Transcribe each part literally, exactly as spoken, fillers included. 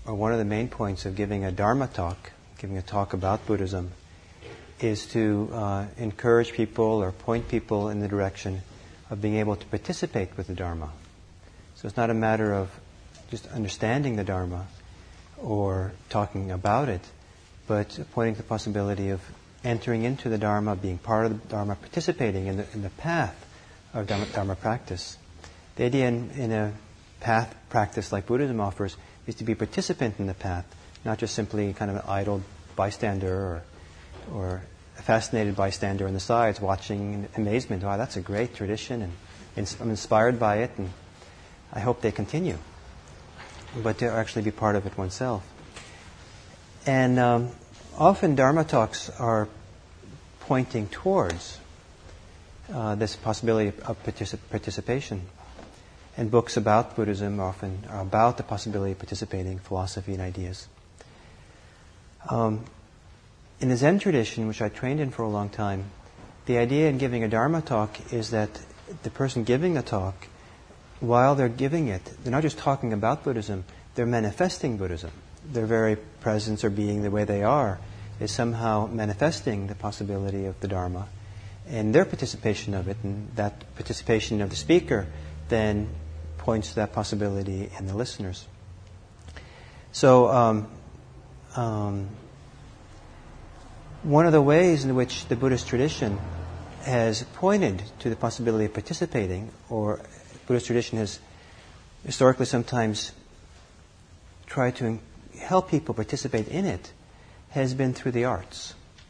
or one of the main points of giving a Dharma talk, giving a talk about Buddhism, is to uh, encourage people or point people in the direction of being able to participate with the Dharma. So it's not a matter of just understanding the Dharma or talking about it, but pointing to the possibility of entering into the Dharma, being part of the Dharma, participating in the, in the path of Dharma, Dharma practice. The idea in, in a path practice like Buddhism offers is to be a participant in the path, not just simply kind of an idle bystander or, or a fascinated bystander on the sides watching in amazement. Wow, that's a great tradition, and ins- I'm inspired by it, and I hope they continue. But to actually be part of it oneself. And um, often Dharma talks are pointing towards uh, this possibility of particip- participation. And books about Buddhism often are about the possibility of participating, philosophy and ideas. Um, in the Zen tradition, which I trained in for a long time, the idea in giving a Dharma talk is that the person giving the talk, while they're giving it, they're not just talking about Buddhism, they're manifesting Buddhism. Their very presence or being the way they are is somehow manifesting the possibility of the Dharma. And their participation of it, and that participation of the speaker, then points to that possibility in the listeners. So, um, um, one of the ways in which the Buddhist tradition has pointed to the possibility of participating, or Buddhist tradition has historically sometimes tried to help people participate in it, has been through the arts.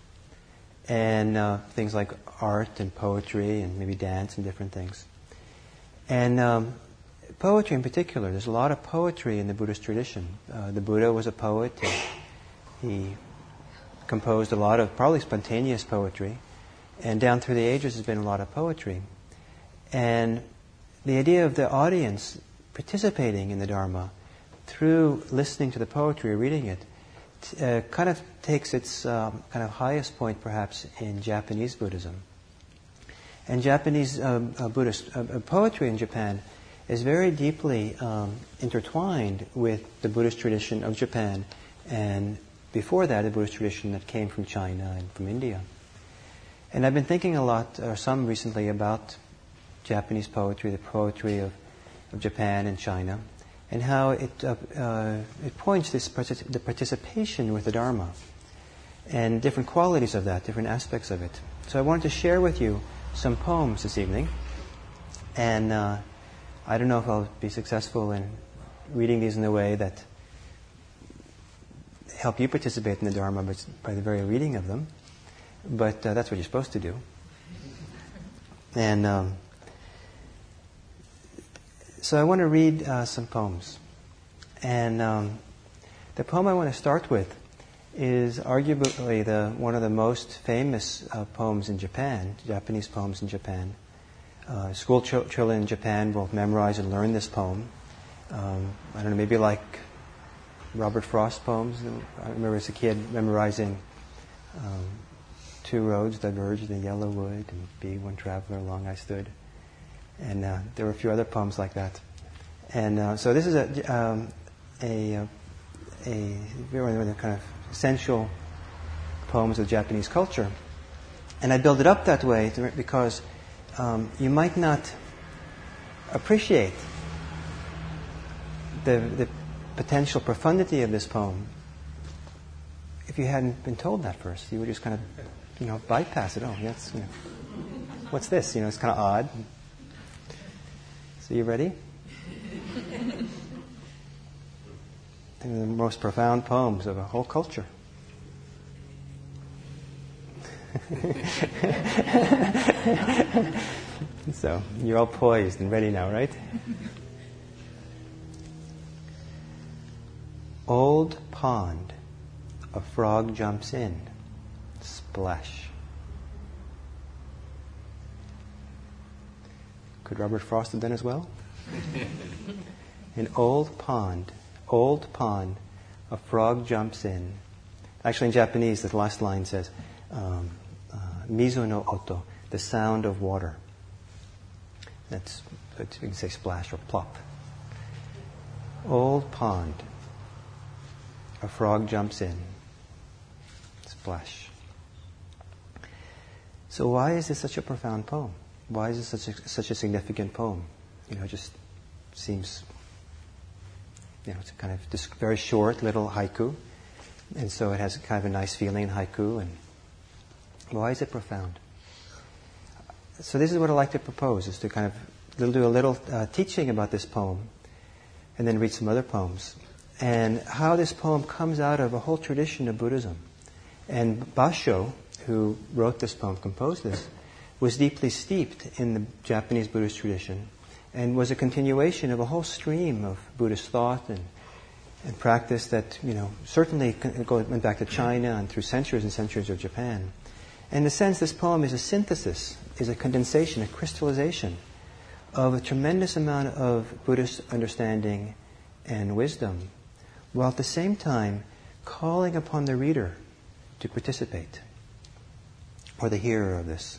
And uh, things like art and poetry and maybe dance and different things. And um, poetry in particular, there's a lot of poetry in the Buddhist tradition. Uh, the Buddha was a poet. He, he composed a lot of probably spontaneous poetry. And down through the ages there's been a lot of poetry. And the idea of the audience participating in the Dharma through listening to the poetry or reading it t- uh, kind of takes its um, kind of highest point perhaps in Japanese Buddhism. And Japanese um, uh, Buddhist uh, uh, poetry in Japan is very deeply um, intertwined with the Buddhist tradition of Japan, and before that, the Buddhist tradition that came from China and from India. And I've been thinking a lot, or some recently, about Japanese poetry, the poetry of, of Japan and China, and how it uh, uh, it points this partic- the participation with the Dharma, and different qualities of that, different aspects of it. So I wanted to share with you some poems this evening, and uh, I don't know if I'll be successful in reading these in a way that help you participate in the Dharma by, by the very reading of them, but uh, that's what you're supposed to do. And um, so I want to read uh, some poems. And um, the poem I want to start with is arguably the one of the most famous uh, poems in Japan, Japanese poems in Japan. Uh, school ch- children in Japan will memorize and learn this poem. Um, I don't know, maybe like Robert Frost poems. I remember as a kid memorizing um, Two roads diverged in yellow wood, and be one traveler long I stood. And uh, there were a few other poems like that. And uh, so this is a um, a, a, a one of the kind of essential poems of Japanese culture. And I build it up that way to, because um, you might not appreciate the, the potential profundity of this poem if you hadn't been told that first. You would just kind of, you know, bypass it. Oh, yes, you know, what's this? You know, it's kind of odd. So you ready? And the most profound poems of a whole culture. So you're all poised and ready now, right? Old pond, a frog jumps in. Splash. Could Robert Frost have done as well? An old pond, old pond, a frog jumps in. Actually, in Japanese, the last line says, um, uh, mizu no oto, the sound of water. That's, you can say splash or plop. Old pond. a frog jumps in. Splash. So why is this such a profound poem? Why is this such a, such a significant poem? You know, it just seems, you know, it's a kind of just very short little haiku. And so it has kind of a nice feeling in haiku. And why is it profound? So this is what I'd like to propose, is to kind of do a little uh, teaching about this poem and then read some other poems. And how this poem comes out of a whole tradition of Buddhism. And Basho, who wrote this poem, composed this, was deeply steeped in the Japanese Buddhist tradition and was a continuation of a whole stream of Buddhist thought and, and practice that, you know, certainly went back to China and through centuries and centuries of Japan. And in a sense, this poem is a synthesis, is a condensation, a crystallization of a tremendous amount of Buddhist understanding and wisdom, while at the same time calling upon the reader to participate, or the hearer of this.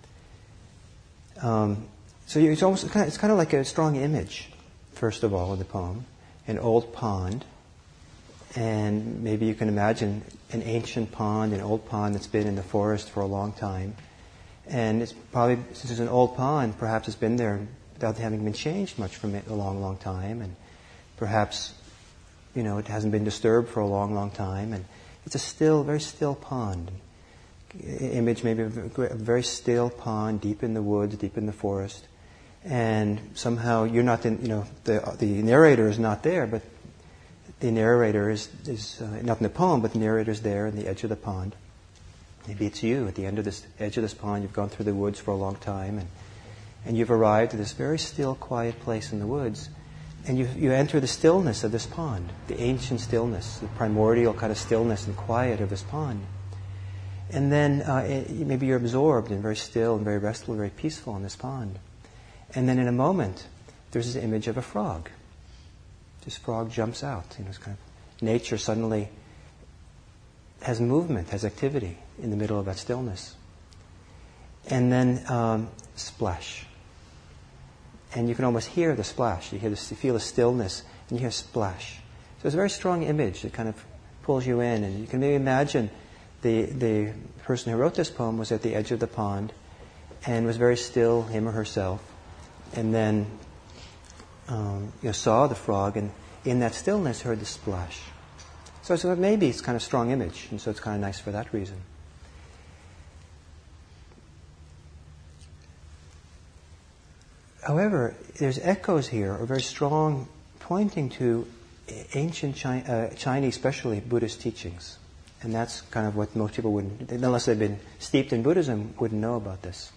Um, so it's almost kind of, it's kind of like a strong image, first of all, in the poem, an old pond, and maybe you can imagine an ancient pond, an old pond that's been in the forest for a long time, and it's probably, since it's an old pond, perhaps it's been there without having been changed much from it a long, long time, and perhaps, you know, it hasn't been disturbed for a long, long time, and it's a still, very still pond. Image maybe of a very still pond, deep in the woods, deep in the forest, and somehow you're not, in, you know, the the narrator is not there, but the narrator is is uh, not in the poem, but the narrator is there in the edge of the pond. Maybe it's you at the end of this edge of this pond. You've gone through the woods for a long time, and and you've arrived at this very still, quiet place in the woods. And you you enter the stillness of this pond, the ancient stillness, the primordial kind of stillness and quiet of this pond. And then uh, it, maybe you're absorbed and very still and very restful, very peaceful in this pond. And then in a moment, there's this image of a frog. This frog jumps out. You know, it's kind of nature suddenly has movement, has activity in the middle of that stillness. And then um, splash. And you can almost hear the splash. You hear this, you feel the stillness, and you hear splash. So it's a very strong image that kind of pulls you in, and you can maybe imagine the the person who wrote this poem was at the edge of the pond and was very still, him or herself, and then um, you know, saw the frog, and in that stillness heard the splash. So, so maybe it's kind of a strong image, and so it's kind of nice for that reason. However, there's echoes here, or very strong, pointing to ancient Chi- uh, Chinese, especially Buddhist teachings. And that's kind of what most people wouldn't, unless they've been steeped in Buddhism, wouldn't know about this.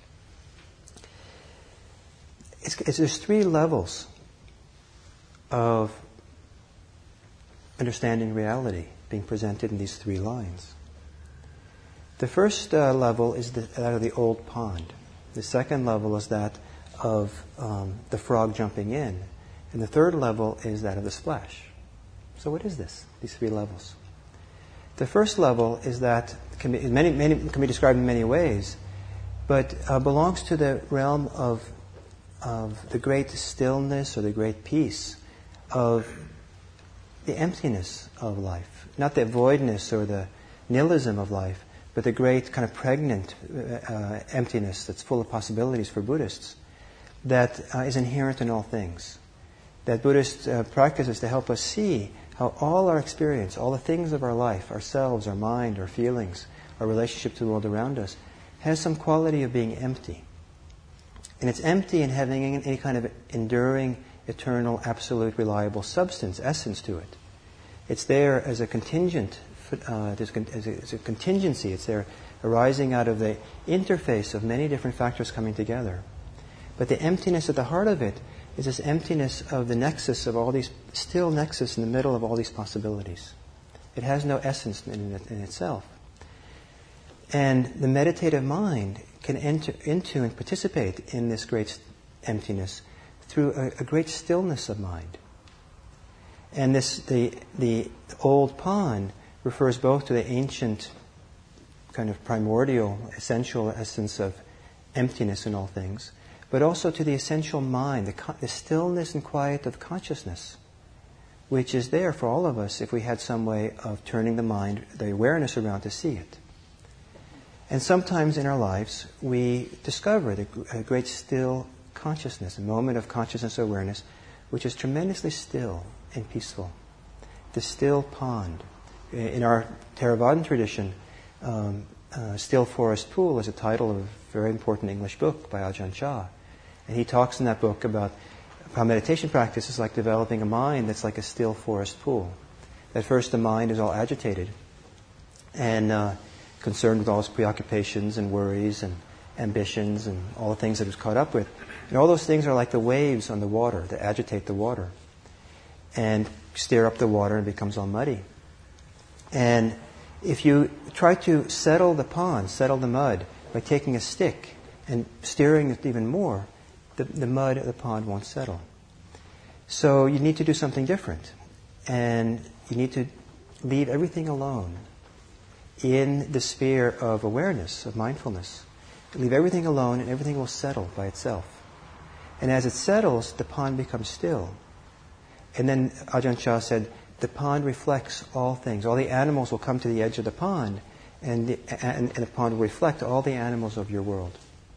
It's, it's, there's three levels of understanding reality being presented in these three lines. The first uh, level is the, that of the old pond. The second level is that of um, the frog jumping in. And the third level is that of the splash. So what is this, these three levels? The first level is that can be, many, many, can be described in many ways, but uh, belongs to the realm of, of the great stillness or the great peace of the emptiness of life. Not the voidness or the nihilism of life, but the great kind of pregnant uh, emptiness that's full of possibilities for Buddhists that uh, is inherent in all things. That Buddhist uh, practice is to help us see how all our experience, all the things of our life, ourselves, our mind, our feelings, our relationship to the world around us, has some quality of being empty. And it's empty in having any kind of enduring, eternal, absolute, reliable substance, essence to it. It's there as a contingent, uh, as, a, as a contingency. It's there arising out of the interface of many different factors coming together. But the emptiness at the heart of it is this emptiness of the nexus of all these, still nexus in the middle of all these possibilities. It has no essence in, it, in itself. And the meditative mind can enter into and participate in this great emptiness through a, a great stillness of mind. And this, the, the old pond refers both to the ancient kind of primordial, essential essence of emptiness in all things, but also to the essential mind, the, the stillness and quiet of consciousness which is there for all of us if we had some way of turning the mind, the awareness around to see it. And sometimes in our lives, we discover the a great still consciousness, a moment of consciousness awareness, which is tremendously still and peaceful. The still pond. In our Theravadan tradition, um, uh, Still Forest Pool is a title of a very important English book by Ajahn Chah. And he talks in that book about how meditation practice is like developing a mind that's like a still forest pool. At first the mind is all agitated and uh, concerned with all its preoccupations and worries and ambitions and all the things that it's caught up with. And all those things are like the waves on the water that agitate the water and stir up the water and it becomes all muddy. And if you try to settle the pond, settle the mud, by taking a stick and stirring it even more, the, the mud of the pond won't settle. So you need to do something different. And you need to leave everything alone in the sphere of awareness, of mindfulness. Leave everything alone and everything will settle by itself. And as it settles, the pond becomes still. And then Ajahn Chah said, the pond reflects all things. All the animals will come to the edge of the pond, and the, and, and the pond will reflect all the animals of your world.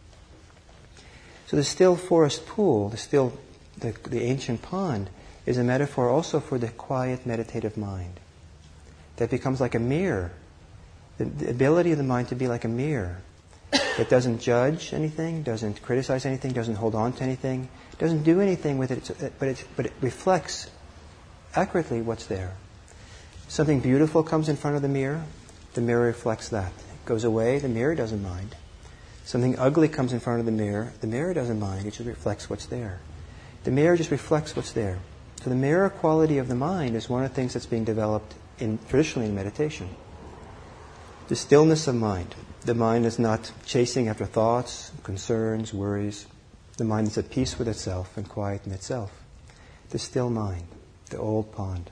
So the still forest pool, the still, the, the ancient pond, is a metaphor also for the quiet meditative mind. That becomes like a mirror. The, the ability of the mind to be like a mirror. That doesn't judge anything, doesn't criticize anything, doesn't hold on to anything, doesn't do anything with it, but it, but it reflects accurately what's there. Something beautiful comes in front of the mirror, the mirror reflects that. It goes away, the mirror doesn't mind. Something ugly comes in front of the mirror, the mirror doesn't mind, it just reflects what's there. The mirror just reflects what's there. So the mirror quality of the mind is one of the things that's being developed in traditionally in meditation. The stillness of mind. The mind is not chasing after thoughts, concerns, worries. The mind is at peace with itself and quiet in itself. The still mind, the old pond.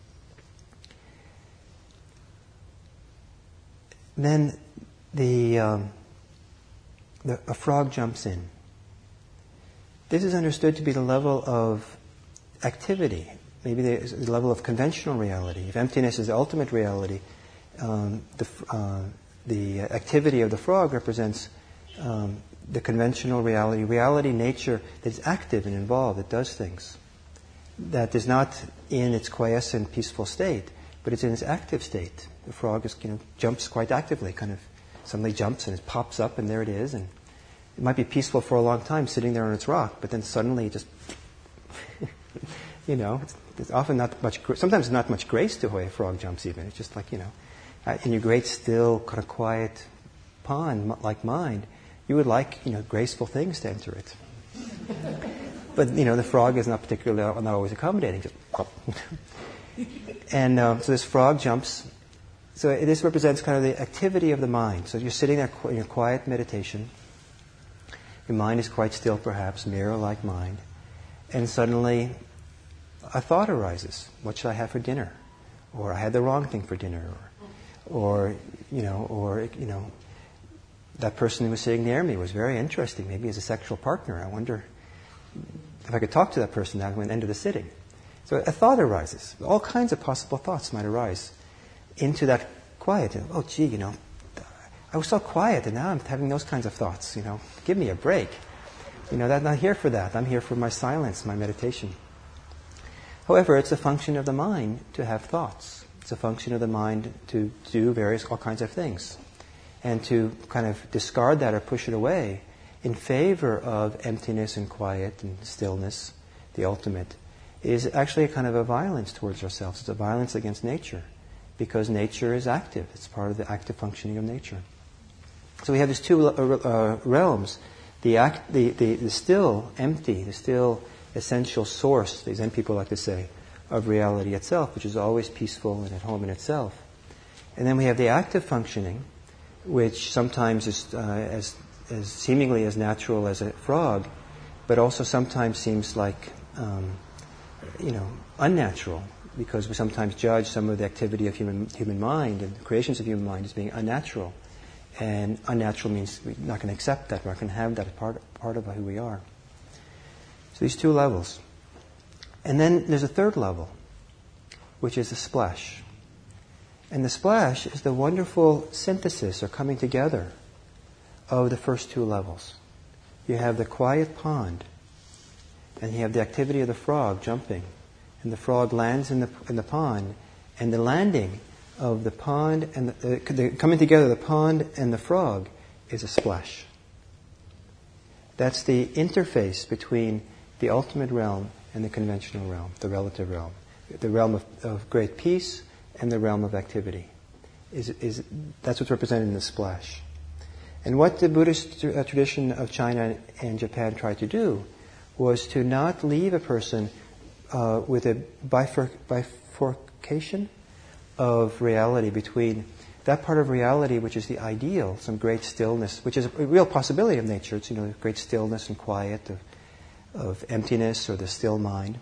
Then the, um, the a frog jumps in. This is understood to be the level of activity, maybe the, the level of conventional reality. If emptiness is the ultimate reality, um, the uh, the activity of the frog represents um, the conventional reality, reality, nature that is active and involved, that does things, that is not in its quiescent, peaceful state, but it's in its active state. The frog is, you know, jumps quite actively, kind of suddenly jumps and it pops up and there it is, and it might be peaceful for a long time sitting there on its rock, but then suddenly it just, you know, it's, there's often not much, sometimes not much grace to the way a frog jumps even. It's just like, you know, in your great, still, kind of quiet pond like mine, you would like, you know, graceful things to enter it. But, you know, the frog is not particularly, not always accommodating. Just pop. And uh, so this frog jumps. So this represents kind of the activity of the mind. So you're sitting there in your quiet meditation. Your mind is quite still, perhaps, mirror-like mind. And suddenly a thought arises. What should I have for dinner? Or I had the wrong thing for dinner. Or, or you know, or, you know, that person who was sitting near me was very interesting. Maybe as a sexual partner. I wonder if I could talk to that person now when I end of the sitting. So a thought arises. All kinds of possible thoughts might arise into that quiet. Oh, gee, you know, I was so quiet and now I'm having those kinds of thoughts. You know, give me a break. You know, I'm not here for that. I'm here for my silence, my meditation. However, it's a function of the mind to have thoughts. It's a function of the mind to do various, all kinds of things. And to kind of discard that or push it away in favor of emptiness and quiet and stillness, the ultimate, is actually a kind of a violence towards ourselves. It's a violence against nature, because nature is active. It's part of the active functioning of nature. So we have these two uh, realms, the, act, the, the, the still empty, the still essential source, the Zen people like to say, of reality itself, which is always peaceful and at home in itself. And then we have the active functioning, which sometimes is uh, as, as seemingly as natural as a frog, but also sometimes seems like, um, you know, unnatural, because we sometimes judge some of the activity of human human mind and the creations of human mind as being unnatural. And unnatural means we're not going to accept that, we're not going to have that as part, part of who we are. So these two levels. And then there's a third level, which is the splash. And the splash is the wonderful synthesis or coming together of the first two levels. You have the quiet pond, and you have the activity of the frog jumping, and the frog lands in the in the pond, and the landing of the pond and the, uh, the coming together of the pond and the frog is a splash. That's the interface between the ultimate realm and the conventional realm, the relative realm, the realm of, of great peace and the realm of activity. Is is that's what's represented in the splash. And what the Buddhist uh, tradition of China and Japan tried to do was to not leave a person uh, with a bifur- bifurcation of reality between that part of reality which is the ideal, some great stillness, which is a real possibility of nature. It's, you know, great stillness and quiet of, of emptiness or the still mind.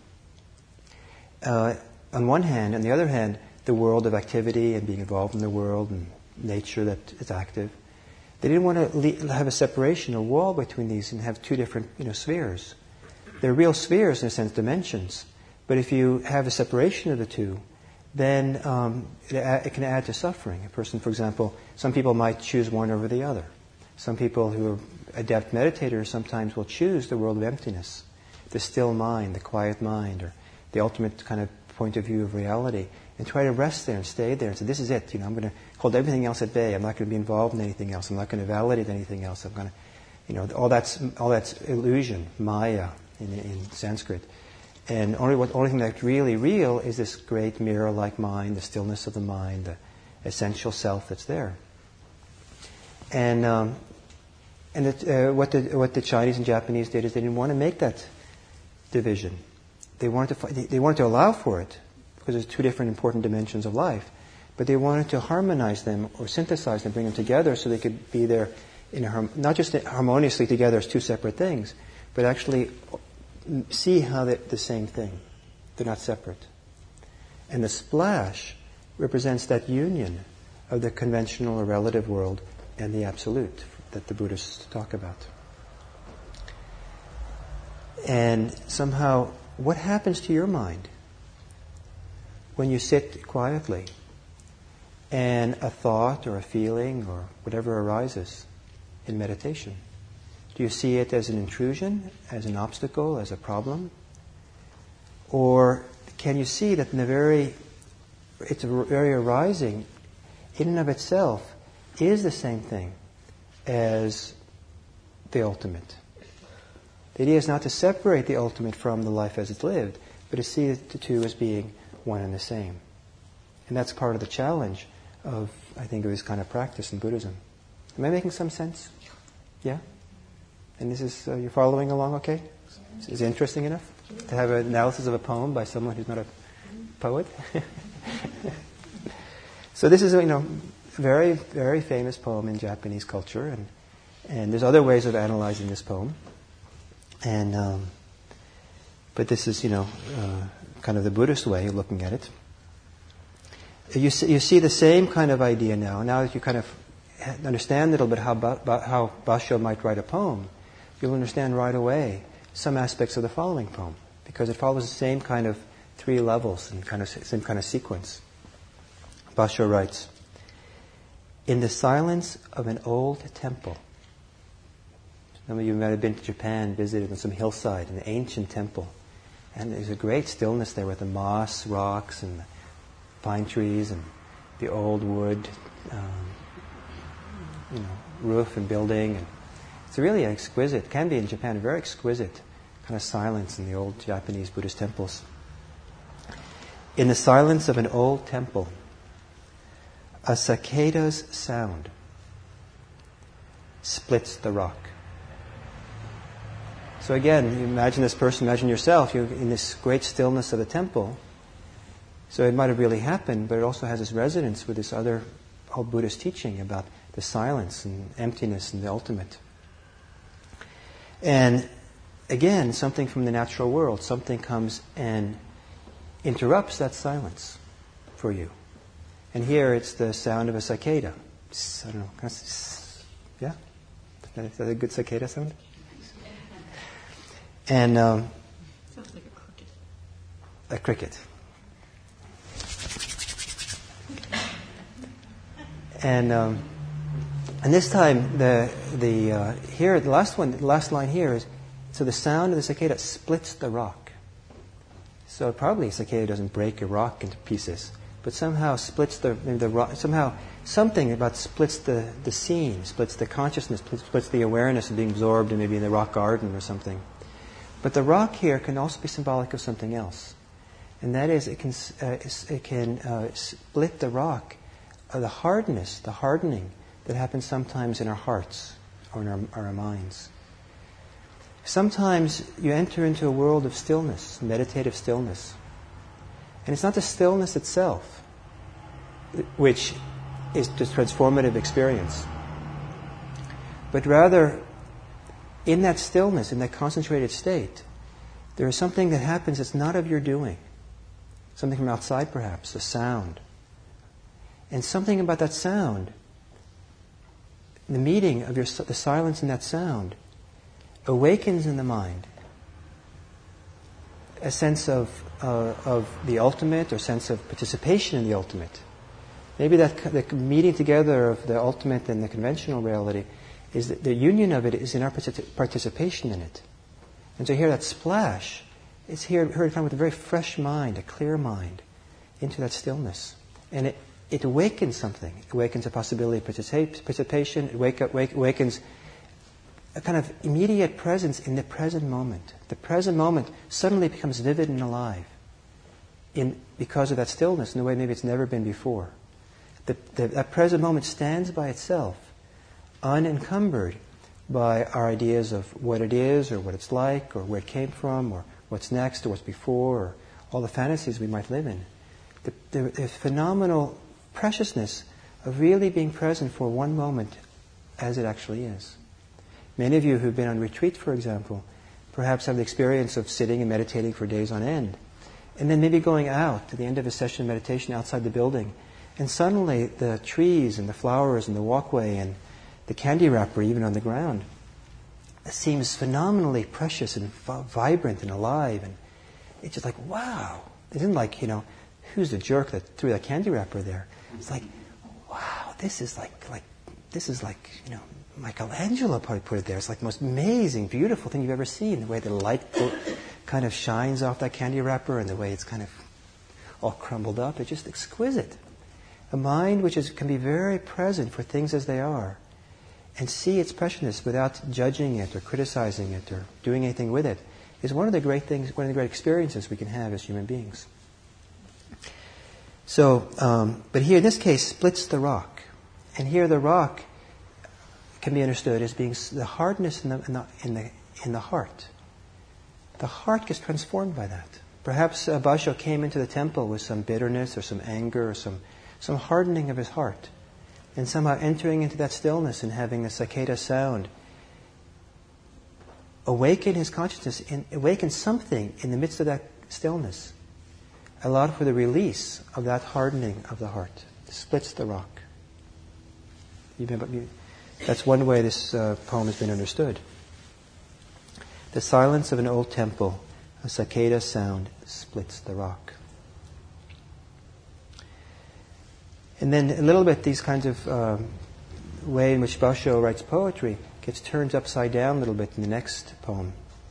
Uh, on one hand, on the other hand, the world of activity and being involved in the world and nature that is active. They didn't want to le- have a separation, a wall between these, and have two different, you know, spheres. They're real spheres in a sense, dimensions. But if you have a separation of the two, then um, it, it can add to suffering. A person, for example, some people might choose one over the other. Some people who are adept meditators sometimes will choose the world of emptiness, the still mind, the quiet mind, or the ultimate kind of point of view of reality, and try to rest there and stay there and say, this is it. You know, I'm going to hold everything else at bay. I'm not going to be involved in anything else. I'm not going to validate anything else. I'm going to, you know, all that's all that's illusion, maya in, in Sanskrit. And only what only thing that's really real is this great mirror-like mind, the stillness of the mind, the essential self that's there. And um, and it, uh, what the what the Chinese and Japanese did is they didn't want to make that division. They wanted to they wanted to allow for it because there's two different important dimensions of life, but they wanted to harmonize them or synthesize them, bring them together so they could be there in a, not just harmoniously together as two separate things, but actually see how they're the same thing. They're not separate. And the splash represents that union of the conventional or relative world and the absolute that the Buddhists talk about. And somehow, what happens to your mind when you sit quietly and a thought or a feeling or whatever arises in meditation? Do you see it as an intrusion, as an obstacle, as a problem? Or can you see that in the very, its very arising, in and of itself, is the same thing as the ultimate? The idea is not to separate the ultimate from the life as it's lived, but to see the two as being one and the same. And that's part of the challenge of, I think, of this kind of practice in Buddhism. Am I making some sense? Yeah? And this is, uh, you're following along okay? Is it interesting enough to have an analysis of a poem by someone who's not a poet? So this is, you know, a very, very famous poem in Japanese culture, and and there's other ways of analyzing this poem. And um, but this is, you know, uh, kind of the Buddhist way of looking at it. You see, you see the same kind of idea now. Now that you kind of understand a little bit how ba- how Basho might write a poem, you'll understand right away some aspects of the following poem, because it follows the same kind of three levels and kind of same kind of sequence. Basho writes, "In the silence of an old temple." Some of you might have been to Japan, visited on some hillside, an ancient temple. And there's a great stillness there with the moss, rocks, and the pine trees, and the old wood, um, you know, roof and building. And it's really exquisite, can be in Japan, a very exquisite kind of silence in the old Japanese Buddhist temples. In the silence of an old temple, a cicada's sound splits the rock. So again, you imagine this person, imagine yourself, you're in this great stillness of a temple. So it might have really happened, but it also has this resonance with this other whole Buddhist teaching about the silence and emptiness and the ultimate. And again, something from the natural world, something comes and interrupts that silence for you. And here it's the sound of a cicada. I don't know, kind of, yeah? Is that a good cicada sound? And um, sounds like a cricket. A cricket. And um, and this time, the the uh, here the last one, the last line here is, so the sound of the cicada splits the rock. So probably a cicada doesn't break a rock into pieces, but somehow splits the maybe the rock. Somehow something about splits the, the scene, splits the consciousness, splits the awareness of being absorbed in maybe in the rock garden or something. But the rock here can also be symbolic of something else, and that is it can uh, it can uh, split the rock, uh, the hardness, the hardening that happens sometimes in our hearts or in our, our minds. Sometimes you enter into a world of stillness, meditative stillness. And it's not the stillness itself, which is the transformative experience, but rather in that stillness, in that concentrated state, there is something that happens that's not of your doing. Something from outside perhaps, a sound. And something about that sound, the meeting of your, the silence in that sound, awakens in the mind a sense of uh, of the ultimate, or sense of participation in the ultimate. Maybe that the meeting together of the ultimate and the conventional reality is that the union of it is in our participation in it. And to hear that splash, it's here heard from with a very fresh mind, a clear mind, into that stillness, and it it awakens something. It awakens a possibility of participation. It wake up, wake, awakens a kind of immediate presence in the present moment. The present moment suddenly becomes vivid and alive in, because of that stillness in a way maybe it's never been before. The, the, that present moment stands by itself, unencumbered by our ideas of what it is, or what it's like, or where it came from, or what's next, or what's before, or all the fantasies we might live in. The, the, the phenomenal preciousness of really being present for one moment as it actually is. Many of you who've been on retreat, for example, perhaps have the experience of sitting and meditating for days on end, and then maybe going out to the end of a session of meditation outside the building, and suddenly the trees and the flowers and the walkway and the candy wrapper even on the ground seems phenomenally precious and v- vibrant and alive, and it's just like, wow. It isn't like, you know, who's the jerk that threw that candy wrapper there? It's like, wow, this is like, like, this is like, you know, Michelangelo probably put it there. It's like the most amazing, beautiful thing you've ever seen. The way the light kind of shines off that candy wrapper, and the way it's kind of all crumbled up. It's just exquisite. A mind which is, can be very present for things as they are, and see its preciousness without judging it or criticizing it or doing anything with it, is one of the great things, one of the great experiences we can have as human beings. So, um, but here in this case, splits the rock. And here the rock can be understood as being the hardness in the, in the, in the, in the heart. The heart gets transformed by that. Perhaps uh, Basho came into the temple with some bitterness or some anger or some, some hardening of his heart. And somehow entering into that stillness and having the cicada sound awaken his consciousness and awaken something in the midst of that stillness. Allowed for the release of that hardening of the heart. It splits the rock. You, you, That's one way this uh, poem has been understood. The silence of an old temple, a cicada sound splits the rock. And then a little bit these kinds of um, way in which Basho writes poetry gets turned upside down a little bit in the next poem.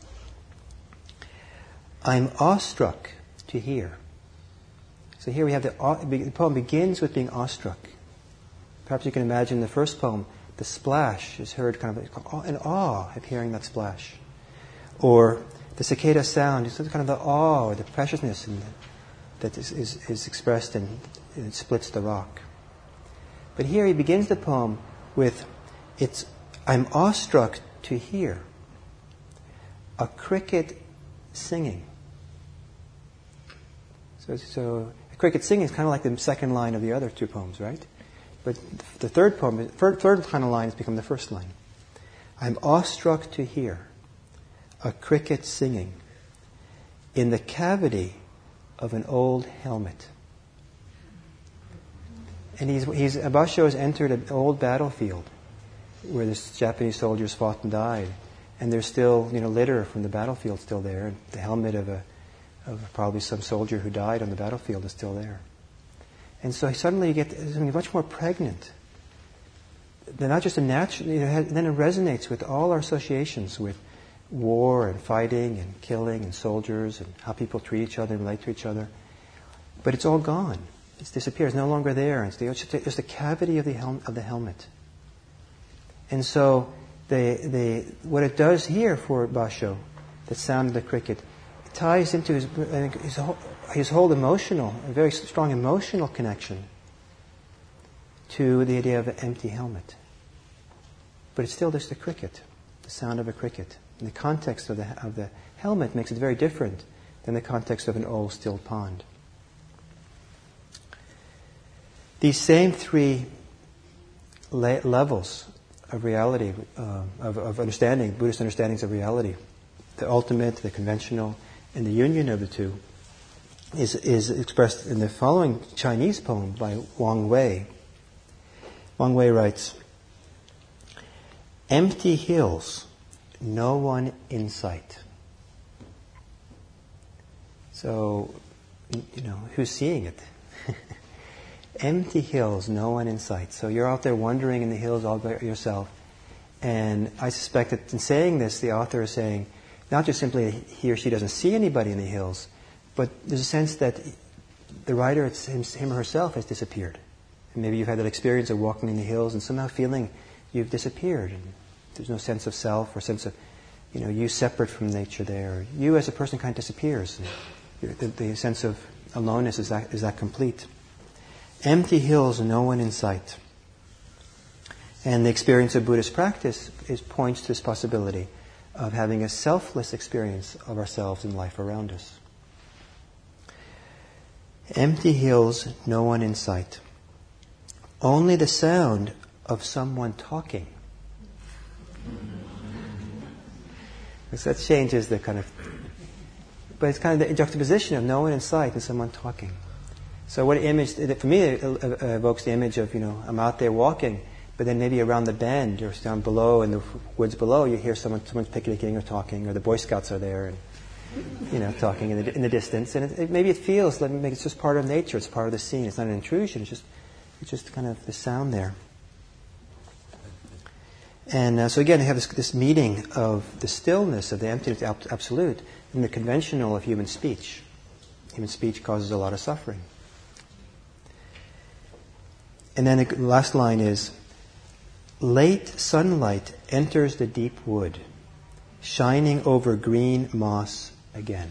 I'm awestruck to hear. So here we have the, the poem begins with being awestruck. Perhaps you can imagine the first poem, the splash is heard kind of an awe of hearing that splash. Or the cicada sound is kind of the awe or the preciousness in the, that is, is, is expressed and it splits the rock. But here he begins the poem with, it's, I'm awestruck to hear a cricket singing. So, so a cricket singing is kind of like the second line of the other two poems, right? But the third poem, third, third kind of line has become the first line. I'm awestruck to hear a cricket singing in the cavity of an old helmet. And he's, he's, Basho has entered an old battlefield where the Japanese soldiers fought and died. And there's still, you know, litter from the battlefield still there. And the helmet of a, of probably some soldier who died on the battlefield is still there. And so suddenly you get something much more pregnant they're not just a natural, you know, then it resonates with all our associations with war and fighting and killing and soldiers and how people treat each other and relate to each other. But it's all gone. It's disappeared. It's no longer there. It's, the, it's just a cavity of the, hel- of the helmet. And so the, the, what it does here for Basho, the sound of the cricket, it ties into his, his, whole, his whole emotional, a very strong emotional connection to the idea of an empty helmet. But it's still just a cricket, the sound of a cricket. And the context of the, of the helmet makes it very different than the context of an old still pond. These same three le- levels of reality, uh, of, of understanding, Buddhist understandings of reality, the ultimate, the conventional, and the union of the two, is, is expressed in the following Chinese poem by Wang Wei. Wang Wei writes, "Empty hills, no one in sight." So, you know, who's seeing it? Empty hills, no one in sight. So you're out there wandering in the hills all by yourself. And I suspect that in saying this, the author is saying, not just simply he or she doesn't see anybody in the hills, but there's a sense that the writer, it's him, him or herself, has disappeared. And maybe you've had that experience of walking in the hills and somehow feeling you've disappeared. And there's no sense of self or sense of, you know, you separate from nature there. You as a person kind of disappears. And the, the sense of aloneness is that, is that complete. Empty hills, no one in sight. And the experience of Buddhist practice is, points to this possibility of having a selfless experience of ourselves and life around us. Empty hills, no one in sight. Only the sound of someone talking. So that changes the kind of... But it's kind of the juxtaposition of no one in sight and someone talking. So what image, for me, it evokes the image of, you know, I'm out there walking, but then maybe around the bend or down below in the woods below, you hear someone, someone's picnicking or talking, or the Boy Scouts are there and, you know, talking in the, in the distance. And it, it, maybe it feels like it's just part of nature. It's part of the scene. It's not an intrusion. It's just, it's just kind of the sound there. And uh, so again, you have this, this meeting of the stillness of the emptiness, the absolute, and the conventional of human speech. Human speech causes a lot of suffering. And then the last line is, late sunlight enters the deep wood, shining over green moss again.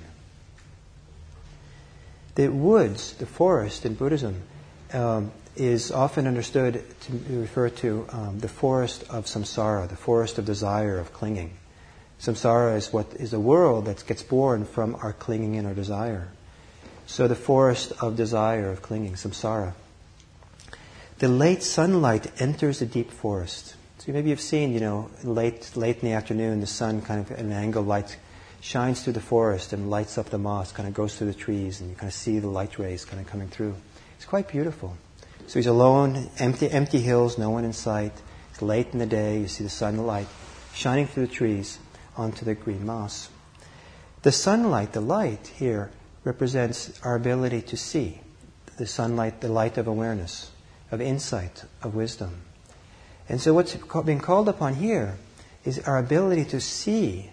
The woods, the forest in Buddhism, um, is often understood to refer to um, the forest of samsara, the forest of desire, of clinging. Samsara is what is a world that gets born from our clinging and our desire. So the forest of desire, of clinging, samsara. The late sunlight enters the deep forest. So maybe you've seen, you know, late late in the afternoon, the sun kind of at an angle light shines through the forest and lights up the moss, kind of goes through the trees, and you kind of see the light rays kind of coming through. It's quite beautiful. So he's alone, empty empty hills, no one in sight. It's late in the day, you see the sunlight shining through the trees onto the green moss. The sunlight, the light here, represents our ability to see. The sunlight, the light of awareness, of insight, of wisdom. And so what's being called upon here is our ability to see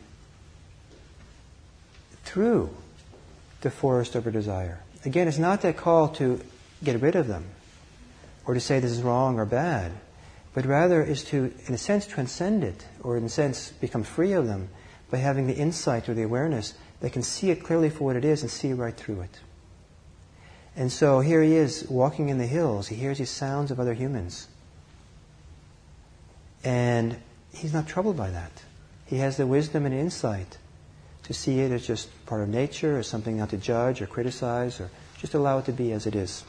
through the forest of our desire. Again, it's not that call to get rid of them or to say this is wrong or bad, but rather is to, in a sense, transcend it, or in a sense, become free of them by having the insight or the awareness that can see it clearly for what it is and see right through it. And so here he is walking in the hills. He hears these sounds of other humans. And he's not troubled by that. He has the wisdom and insight to see it as just part of nature, as something not to judge or criticize, or just allow it to be as it is.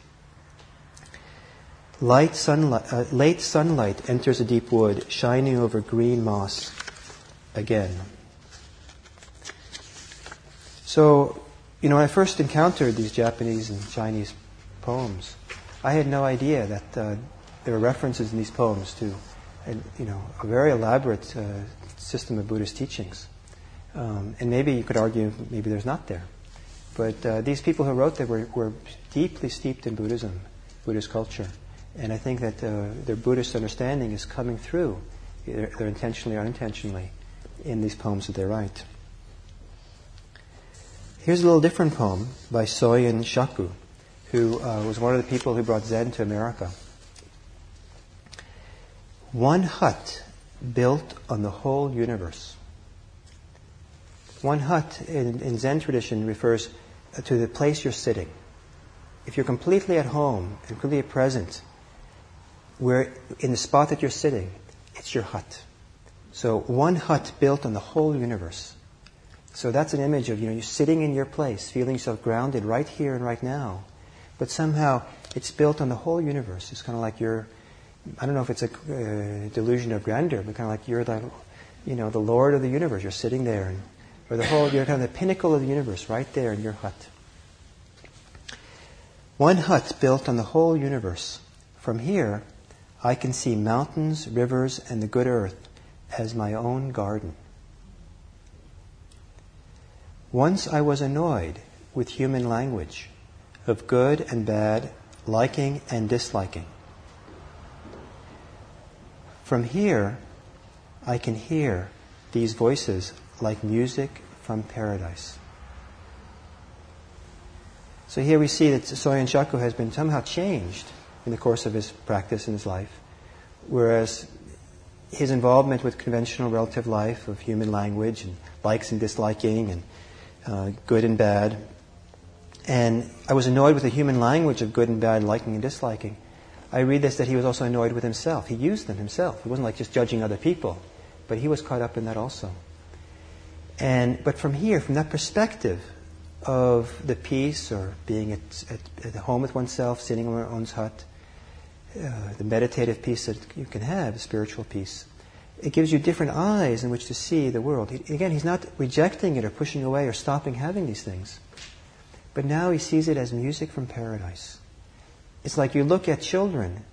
Light sunlight, uh, late sunlight enters a deep wood, shining over green moss again. So, you know, when I first encountered these Japanese and Chinese poems, I had no idea that uh, there were references in these poems to, a, you know, a very elaborate uh, system of Buddhist teachings. Um, and maybe you could argue maybe there's not there. But uh, these people who wrote them were, were deeply steeped in Buddhism, Buddhist culture. And I think that uh, their Buddhist understanding is coming through, either, either intentionally or unintentionally, in these poems that they write. Here's a little different poem by Soyin Shaku, who uh, was one of the people who brought Zen to America. One hut built on the whole universe. One hut in, in Zen tradition refers to the place you're sitting. If you're completely at home and completely present, where in the spot that you're sitting, it's your hut. So one hut built on the whole universe. So that's an image of, you know, you're sitting in your place, feeling yourself grounded right here and right now. But somehow it's built on the whole universe. It's kind of like you're, I don't know if it's a uh, delusion of grandeur, but kind of like you're the, you know, the Lord of the universe. You're sitting there, and, or the whole, you're kind of the pinnacle of the universe right there in your hut. One hut built on the whole universe. From here, I can see mountains, rivers, and the good earth as my own garden. Once I was annoyed with human language, of good and bad, liking and disliking. From here, I can hear these voices like music from paradise. So here we see that Soyin Shaku has been somehow changed in the course of his practice in his life, whereas his involvement with conventional relative life of human language and likes and disliking and uh, good and bad, and I was annoyed with the human language of good and bad, liking and disliking. I read this that he was also annoyed with himself. He used them himself. It wasn't like just judging other people, but he was caught up in that also. And but from here, from that perspective of the peace or being at, at, at home with oneself, sitting in one's hut, uh, the meditative peace that you can have, the spiritual peace, it gives you different eyes in which to see the world. He, again, he's not rejecting it or pushing away or stopping having these things. But now he sees it as music from paradise. It's like you look at children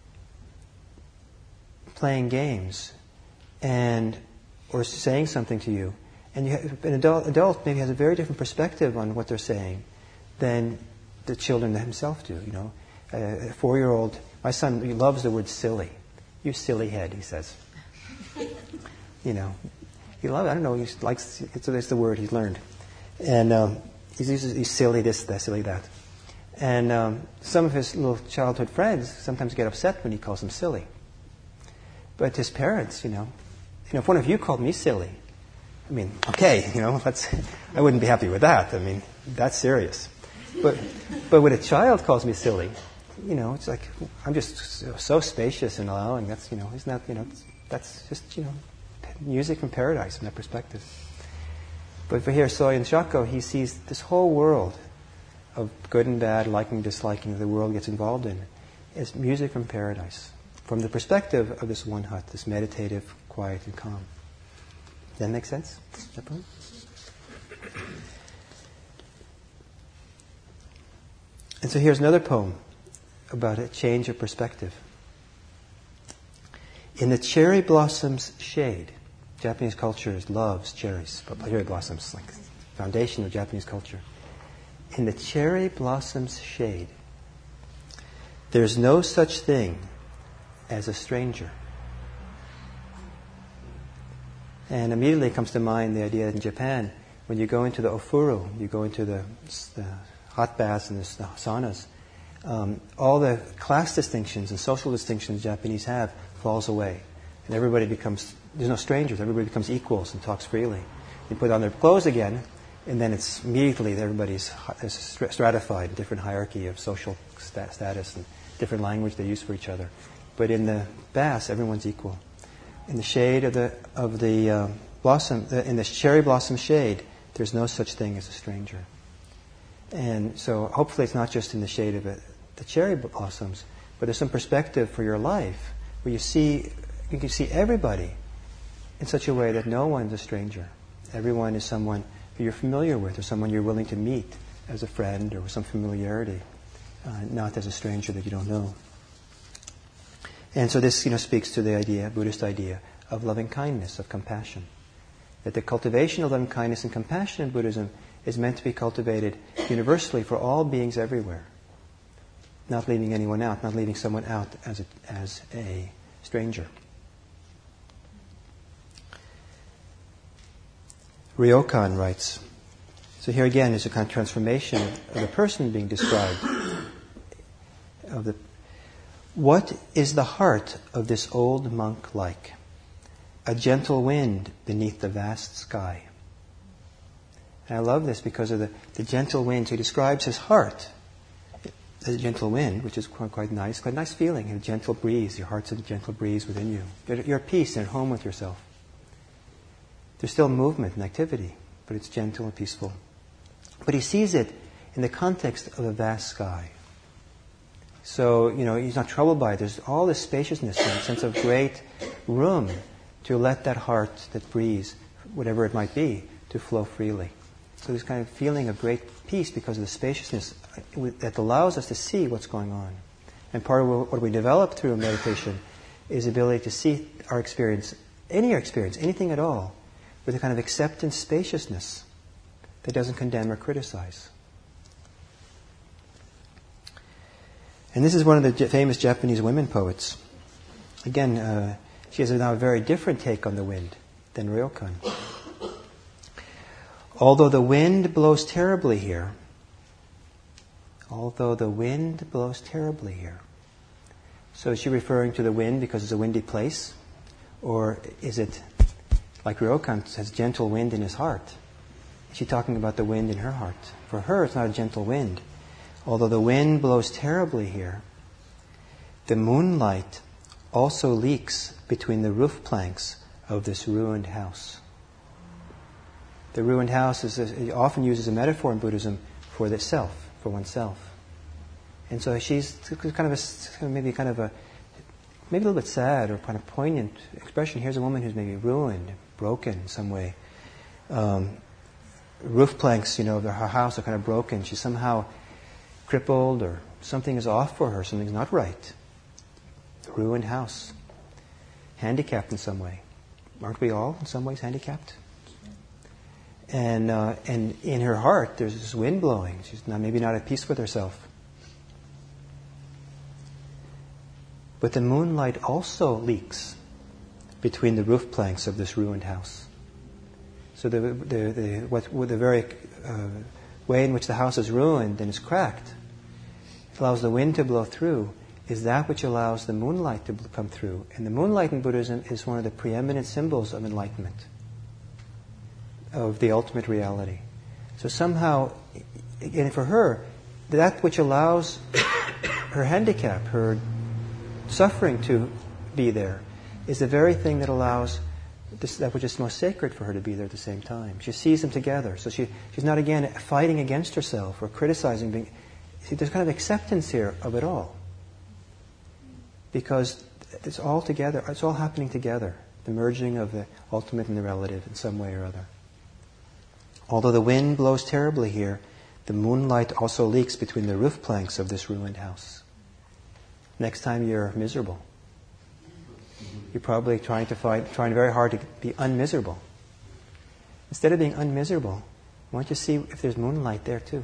playing games and or saying something to you, and you have, an adult, adult maybe has a very different perspective on what they're saying than the children themselves do. You know, a, a four-year-old, my son, he loves the word silly. You silly head, he says. You know, he loves. I don't know. He likes. It's, it's the word he's learned, and um, he uses he's silly this, that, silly that. And um, some of his little childhood friends sometimes get upset when he calls them silly. But his parents, you know, you know, if one of you called me silly, I mean, okay, you know, that's, I wouldn't be happy with that. I mean, that's serious. But but when a child calls me silly, you know, it's like I'm just so, so spacious and allowing. That's, you know, it's not, you know, it's, that's just, you know, music from paradise from that perspective. But for here, Soyin Shaku, he sees this whole world of good and bad, liking, disliking that the world gets involved in as music from paradise, from the perspective of this one hut, this meditative, quiet, and calm. Does that make sense? That point? And so here's another poem about a change of perspective. In the cherry blossom's shade, Japanese culture loves cherries, but cherry blossoms, like the foundation of Japanese culture. In the cherry blossom's shade, there's no such thing as a stranger. And immediately comes to mind the idea that in Japan, when you go into the ofuru, you go into the, the hot baths and the saunas, um, all the class distinctions and social distinctions Japanese have falls away. And everybody becomes, there's no strangers, everybody becomes equals and talks freely. You put on their clothes again, and then it's immediately that everybody's stratified, different hierarchy of social status and different language they use for each other. But in the baths, everyone's equal. In the shade of the of the uh, blossom, uh, in the cherry blossom shade, there's no such thing as a stranger. And so, hopefully, it's not just in the shade of it, the cherry blossoms, but there's some perspective for your life where you see you can see everybody in such a way that no one's a stranger. Everyone is someone who you're familiar with, or someone you're willing to meet as a friend or with some familiarity, uh, not as a stranger that you don't know. And so this, you know, speaks to the idea, Buddhist idea, of loving kindness, of compassion. That the cultivation of loving kindness and compassion in Buddhism is meant to be cultivated universally for all beings everywhere. not leaving anyone out, not leaving someone out as a, as a stranger. Ryokan writes, so here again is a kind of transformation of the person being described. Of the, what is the heart of this old monk like? A gentle wind beneath the vast sky. And I love this because of the, the gentle wind. He describes his heart as a gentle wind, which is quite, quite nice, quite a nice feeling, a gentle breeze. Your heart's a gentle breeze within you. You're, you're at peace and at home with yourself. There's still movement and activity, but it's gentle and peaceful. But he sees it in the context of a vast sky. So, you know, he's not troubled by it. There's all this spaciousness and a sense of great room to let that heart, that breeze, whatever it might be, to flow freely. So this kind of feeling of great peace because of the spaciousness that allows us to see what's going on. And part of what we develop through meditation is the ability to see our experience, any experience, anything at all, with a kind of acceptance, spaciousness that doesn't condemn or criticize. And this is one of the famous Japanese women poets. Again, uh, she has now a very different take on the wind than Ryokan. Although the wind blows terribly here, although the wind blows terribly here. So is she referring to the wind because it's a windy place? Or is it, like Ryokan has gentle wind in his heart? Is she talking about the wind in her heart? For her, it's not a gentle wind. Although the wind blows terribly here, the moonlight also leaks between the roof planks of this ruined house. The ruined house is a, often used as a metaphor in Buddhism for the self, for oneself. And so she's kind of a, maybe kind of a, maybe a little bit sad or kind of poignant expression. Here's a woman who's maybe ruined, broken in some way. Um, roof planks, you know, of her house are kind of broken. She's somehow crippled or something is off for her, something's not right. A ruined house. Handicapped in some way. Aren't we all in some ways handicapped? And uh, and in her heart there's this wind blowing. She's not, maybe not at peace with herself. But the moonlight also leaks between the roof planks of this ruined house. So the the, the what with the very uh, way in which the house is ruined and is cracked, it allows the wind to blow through, is that which allows the moonlight to come through. And the moonlight in Buddhism is one of the preeminent symbols of enlightenment, of the ultimate reality. So somehow, and for her, that which allows her handicap, her suffering to be there, is the very thing that allows this, that which is most sacred for her to be there at the same time. She sees them together. So she, she's not, again, fighting against herself or criticizing. Being, see, there's kind of acceptance here of it all. Because it's all together. It's all happening together. The merging of the ultimate and the relative in some way or other. Although the wind blows terribly here, the moonlight also leaks between the roof planks of this ruined house. Next time you're miserable, you're probably trying to find, trying very hard to be unmiserable. Instead of being unmiserable, why don't you see if there's moonlight there too?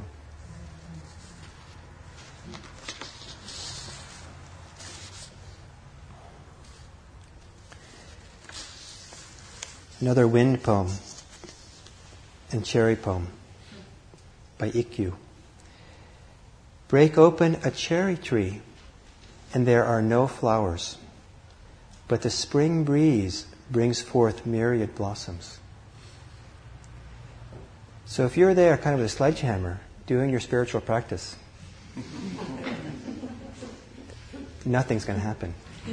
Another wind poem and cherry poem by Ikkyu. Break open a cherry tree, and there are no flowers, but the spring breeze brings forth myriad blossoms. So if you're there kind of with a sledgehammer doing your spiritual practice, nothing's going to happen.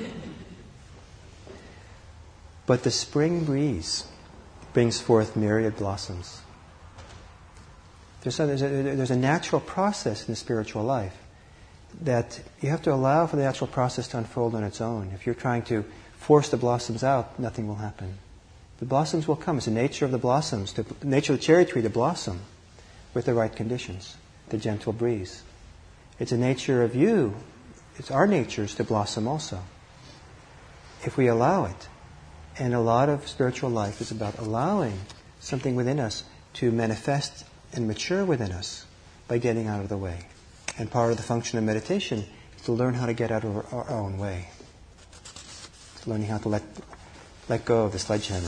But the spring breeze brings forth myriad blossoms. There's a, there's, a, there's a natural process in the spiritual life that you have to allow for the natural process to unfold on its own. If you're trying to force the blossoms out, nothing will happen. The blossoms will come. It's the nature of the blossoms, the nature of the cherry tree to blossom with the right conditions, the gentle breeze. It's a nature of you, it's our natures to blossom also, if we allow it. And a lot of spiritual life is about allowing something within us to manifest and mature within us by getting out of the way. And part of the function of meditation to learn how to get out of our, our own way. It's learning how to let, let go of the sledgehammer.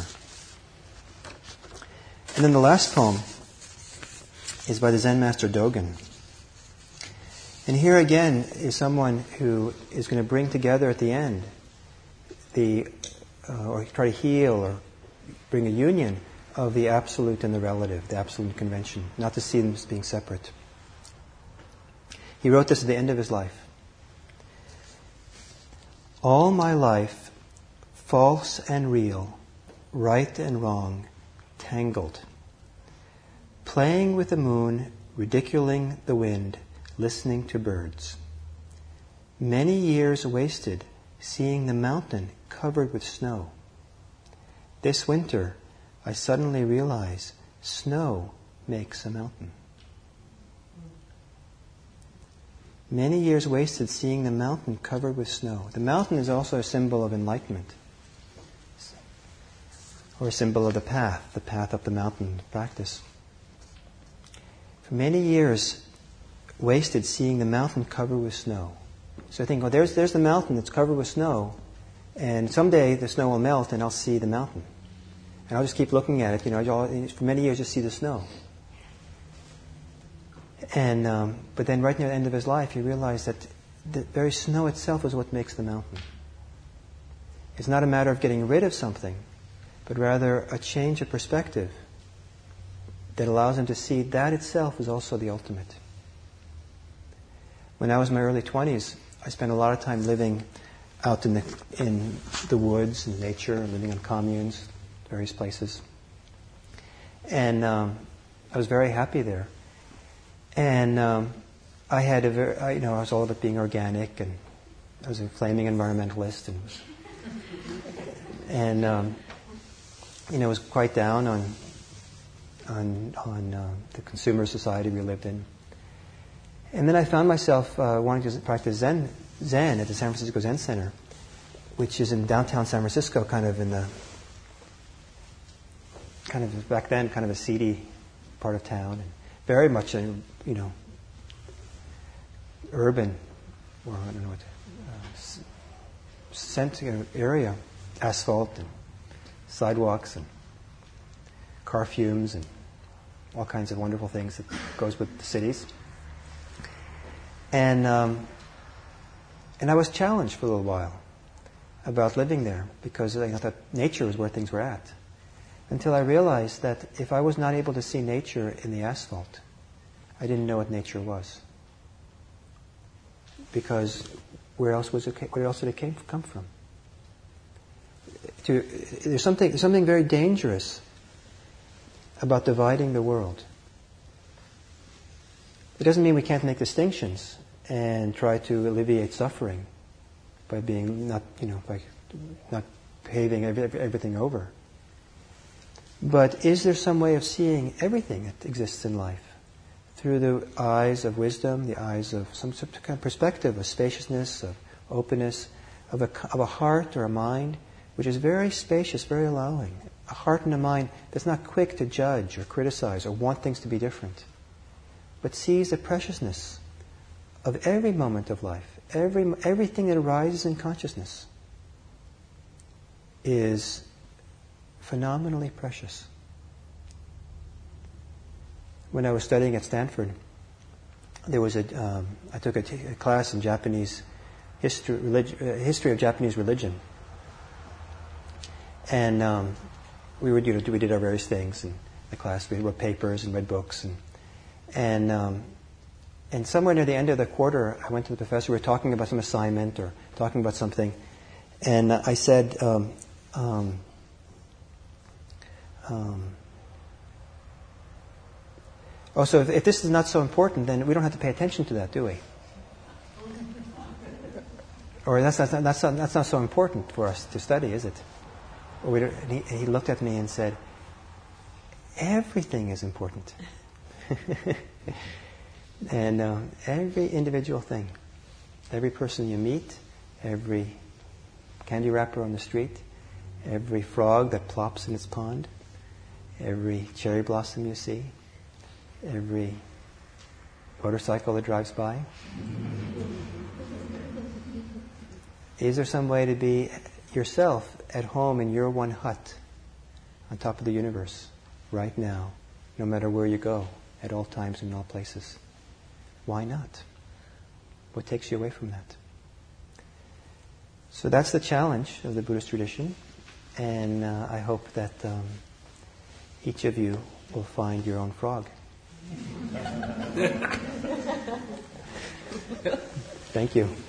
And then the last poem is by the Zen master Dogen. And here again is someone who is going to bring together at the end the, uh, or try to heal or bring a union of the absolute and the relative, the absolute and convention, not to see them as being separate. He wrote this at the end of his life. All my life, false and real, right and wrong, tangled. Playing with the moon, ridiculing the wind, listening to birds. Many years wasted seeing the mountain covered with snow. This winter, I suddenly realize snow makes a mountain. Many years wasted seeing the mountain covered with snow. The mountain is also a symbol of enlightenment, or a symbol of the path, the path up the mountain practice. For many years wasted seeing the mountain covered with snow. So I think, oh, there's, there's the mountain that's covered with snow, and someday the snow will melt and I'll see the mountain. And I'll just keep looking at it, you know, I'll, for many years just see the snow. And um, but then right near the end of his life, he realized that the very snow itself is what makes the mountain. It's not a matter of getting rid of something, but rather a change of perspective that allows him to see that itself is also the ultimate. When I was in my early twenties, I spent a lot of time living out in the in the woods and nature, living in communes, various places, and um, I was very happy there. And um, I had a very, I, you know, I was all about being organic, and I was a flaming environmentalist, and and um, you know, was quite down on on on uh, the consumer society we lived in. And then I found myself uh, wanting to practice Zen, Zen at the San Francisco Zen Center, which is in downtown San Francisco, kind of in the kind of back then, kind of a seedy part of town, and very much a, you know, urban, or I don't know what, uh, scent, you know, area, asphalt and sidewalks and car fumes and all kinds of wonderful things that goes with the cities. And um, and I was challenged for a little while about living there, because I thought nature was where things were at. Until I realized that if I was not able to see nature in the asphalt, I didn't know what nature was. Because where else was it? Where else did it came, come from? To, there's something there's something very dangerous about dividing the world. It doesn't mean we can't make distinctions and try to alleviate suffering by being not, you know, by not paving every, everything over. But is there some way of seeing everything that exists in life through the eyes of wisdom, the eyes of some sort of kind of perspective, of spaciousness, of openness, of a, of a heart or a mind which is very spacious, very allowing, a heart and a mind that's not quick to judge or criticize or want things to be different, but sees the preciousness of every moment of life, every everything that arises in consciousness is phenomenally precious. When I was studying at Stanford, there was a um, I took a, t- a class in Japanese history, religi- uh, history of Japanese religion, and um, we would you know we did our various things in the class. We wrote papers and read books, and and um, and somewhere near the end of the quarter, I went to the professor. We were talking about some assignment or talking about something, and I said. Um, um, Um, oh, so if, if this is not so important, then we don't have to pay attention to that, do we? Or that's not, that's not, that's not so important for us to study, is it? Or we don't, and he, and he looked at me and said, everything is important. And um, every individual thing, every person you meet, every candy wrapper on the street, every frog that plops in its pond, every cherry blossom you see, every motorcycle that drives by, Is there some way to be yourself at home in your one hut on top of the universe right now, no matter where you go, at all times and all places? Why not? What takes you away from that? So that's the challenge of the Buddhist tradition, and uh, I hope that um, each of you will find your own frog. Thank you.